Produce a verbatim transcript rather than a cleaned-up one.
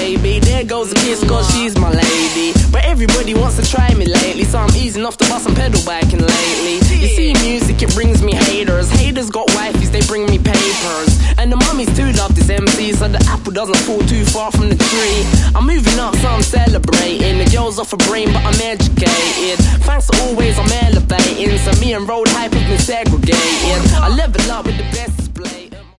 baby. There goes a kiss, cause she's my lady. But everybody wants to try me lately, so I'm easing off the bus and pedal biking lately. You see, music, it brings me haters. Haters got wifeys, they bring me papers. And the mummies too love this M C, so the apple doesn't fall too far from the tree. I'm moving up, so I'm celebrating. The girl's off a brain, but I'm educated. Thanks to always, I'm elevating. So me and road hype have been segregated. I level up with the best.